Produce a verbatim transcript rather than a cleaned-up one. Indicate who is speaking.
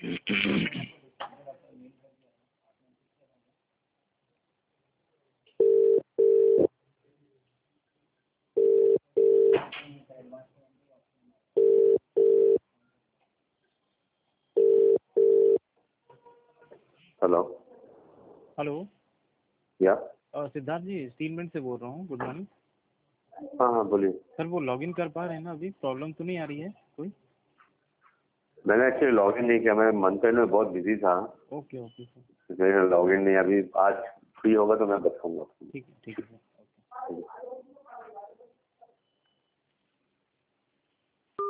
Speaker 1: Hello.
Speaker 2: Hello.
Speaker 1: Yeah
Speaker 2: uh, Siddharth ji, steel mint से बोल रहा हूँ। Good morning.
Speaker 1: हाँ हाँ बोलिए।
Speaker 2: सर वो लॉगिन कर पा रहे हैं ना? अभी प्रॉब्लम तो नहीं आ रही है कोई?
Speaker 1: मैंने एक्चुअली लॉगिन नहीं किया, मैं मंथ एंड में बहुत बिजी था।
Speaker 2: Okay okay sir.
Speaker 1: इसलिए लॉगिन नहीं, अभी आज फ्री होगा तो मैं बताऊंगा।
Speaker 2: ठीक है ठीक है।